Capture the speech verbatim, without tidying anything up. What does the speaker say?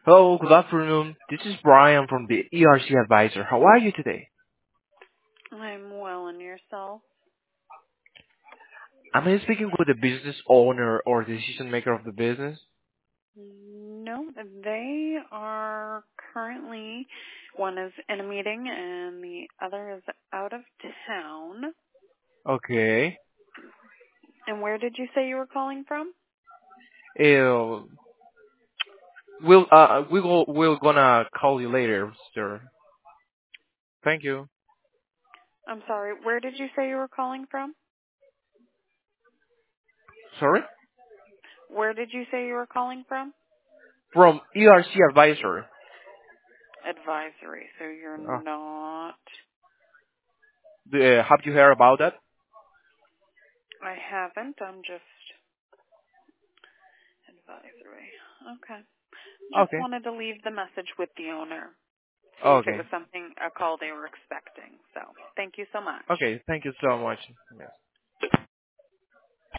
Hello, good afternoon. This is Brian from the E R C Advisor. How are you today? I'm well, and yourself? Am I speaking with the business owner or decision maker of the business? No, they are currently, one is in a meeting and the other is out of town. Okay. And where did you say you were calling from? Uh, we'll uh we will we're gonna call you later, sir. Thank you. I'm sorry, where did you say you were calling from? Sorry? Where did you say you were calling from? From E R C Advisor. Advisory, so you're Uh, not. the, have you heard about that? I haven't, I'm just advisory. Okay. Just Okay. wanted to leave the message with the owner. See if it Okay. was something, a call they were expecting. So thank you so much. Okay. Thank you so much. Yes.